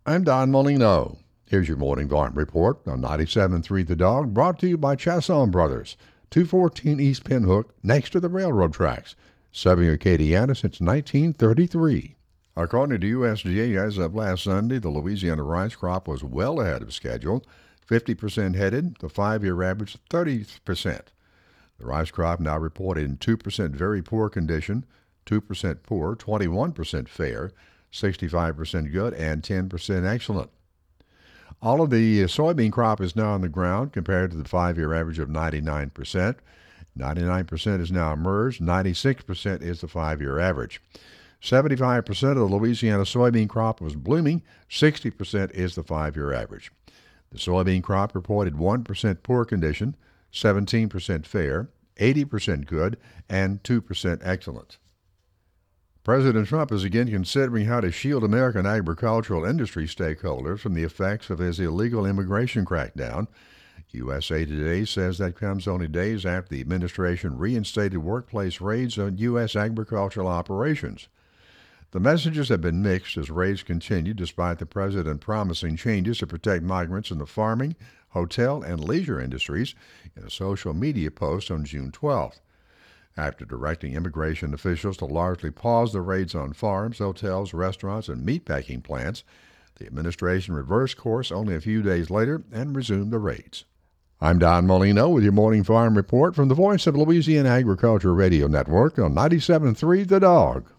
I'm Don Molino. Here's your morning farm report on 97.3 The Dog, brought to you by Chasson Brothers, 214 East Pinhook, next to the railroad tracks, serving Acadiana since 1933. According to USDA, as of last Sunday, the Louisiana rice crop was well ahead of schedule, 50% headed, the 5-year average 30%. The rice crop now reported in 2% very poor condition, 2% poor, 21% fair, 65% good, and 10% excellent. All of the soybean crop is now on the ground compared to the 5-year average of 99%. 99% is now emerged, 96% is the 5-year average. 75% of the Louisiana soybean crop was blooming, 60% is the 5-year average. The soybean crop reported 1% poor condition, 17% fair, 80% good, and 2% excellent. President Trump is again considering how to shield American agricultural industry stakeholders from the effects of his illegal immigration crackdown. USA Today says that comes only days after the administration reinstated workplace raids on U.S. agricultural operations. The messages have been mixed as raids continue despite the president promising changes to protect migrants in the farming, hotel, and leisure industries in a social media post on June 12th. After directing immigration officials to largely pause the raids on farms, hotels, restaurants, and meatpacking plants, the administration reversed course only a few days later and resumed the raids. I'm Don Molino with your Morning Farm Report from the Voice of Louisiana Agriculture Radio Network on 97.3 The Dog.